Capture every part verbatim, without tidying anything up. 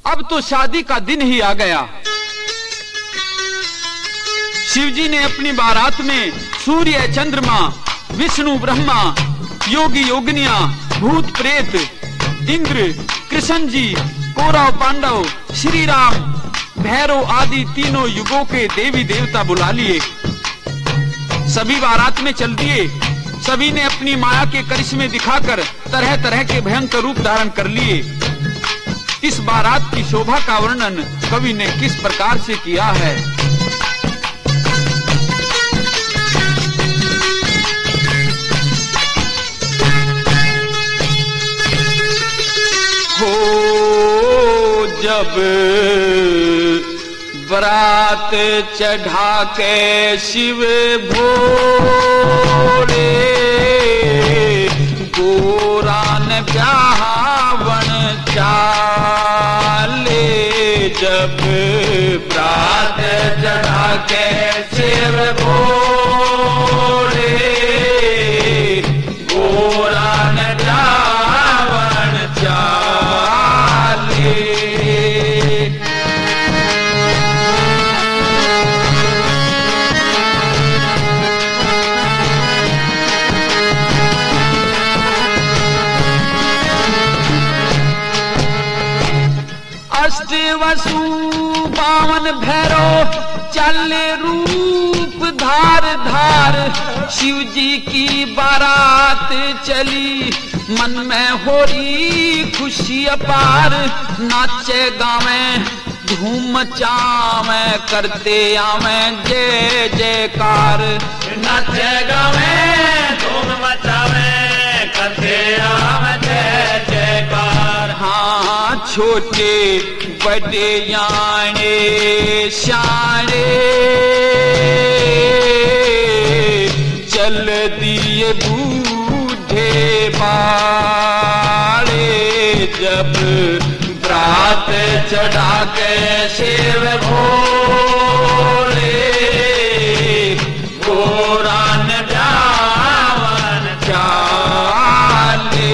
अब तो शादी का दिन ही आ गया। शिवजी ने अपनी बारात में सूर्य, चंद्रमा, विष्णु, ब्रह्मा, योगी योगिनियां, भूत प्रेत, इंद्र, कृष्ण जी, कौरव, पांडव, श्री राम, भैरव आदि तीनों युगों के देवी देवता बुला लिए। सभी बारात में चल दिए। सभी ने अपनी माया के करिश्मे दिखाकर तरह तरह के भयंकर रूप धारण कर लिए। इस बारात की शोभा का वर्णन कवि ने किस प्रकार से किया है। हो जब बरात चढ़ा के शिव भोले, गोरान ब्याहवन चाले। जब बरात चढ़ा के शिव भोले, गोरान ब्याहवन चाले। अष्ट वसु बावन भैरव चले रूप धार धार। शिव जी की बारात चली, मन में हो रही खुशी अपार। नाचे गावे धूम मचावे, करते आवे जय जयकार। नाचे गावे धूम मचावे, करते आवे जय जयकार। हाँ छोटे बड़े याने शाने, चल दिए बूढ़े बाले। जब बरात चढ़ा के शिव भोले, गोरान ब्याहवन चाले।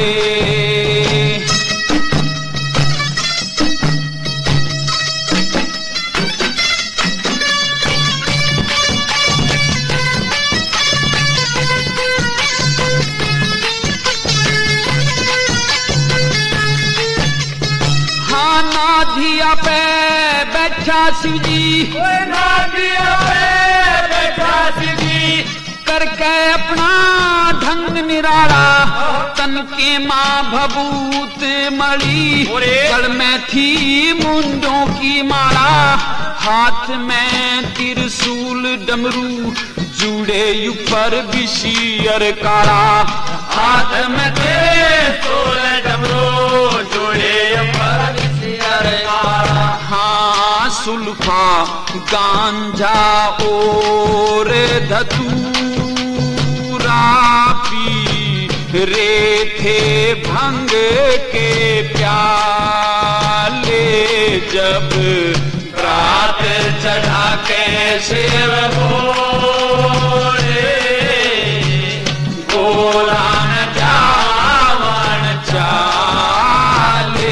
नाधिया पे बैठा शिव जी, नाधिया पे बैठा शिव जी। करके अपना ढंग निराला, तन के माँ भभूत मणि। गल में थी मुंडों की माला, हाथ में त्रिशूल डमरू, जुड़े ऊपर विषियर काला। हाथ में त्रिशूल डमरू, जुड़े ऊपर विषियर काला। हाँ सुल्फा गांजा और धतूरा पी रे थे भंग के प्याले। जब बरात चढ़ा के शिव भोले, गोरान ब्याहवन चाले।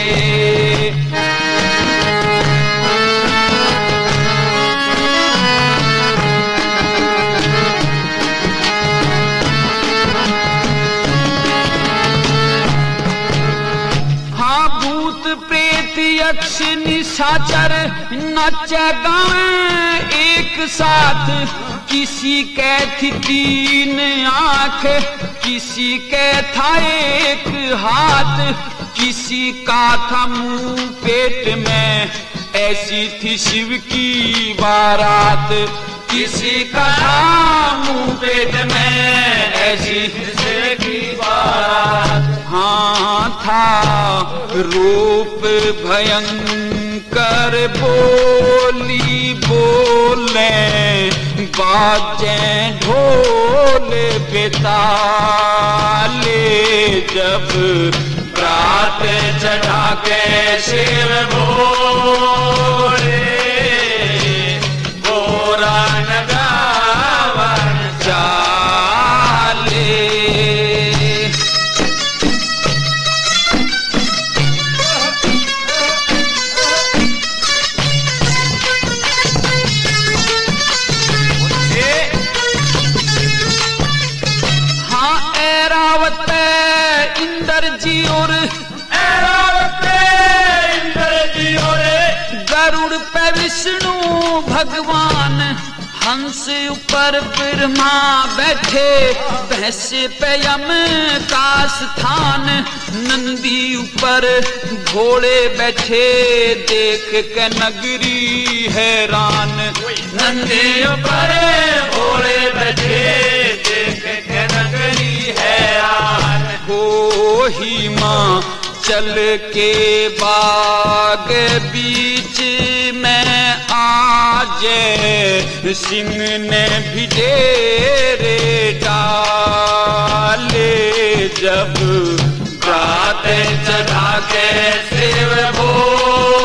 हाँ भूत प्रेत यक्ष निशाचर नाचे गावे एक साथ। किसी के थी तीन आंख, किसी के था एक हाथ। किसी का था मुंह पेट में, ऐसी थी शिव की बारात। किसी का था मुंह पेट में, ऐसी थी शिव की बारात। हाँ था रूप भयंकर, बोली बोले बाजे ढोल बेताले। जब बरात चढ़ा के शिव भोले, गोरान ब्याहवन चाले। गरुड़ पे विष्णु भगवान, हंस ऊपर ब्रह्मा बैठे, भैंस पे यम का स्थान, नंदी ऊपर घोड़े बैठे, देख के नगरी हैरान। नंदी ऊपर घोड़े बैठे, देख के नगरी हैरान। हो ही माँ चल के बाग बीच में आजे, सिंह ने भी डेरे डाले, जब गाते चढ़ा के शिव भोले,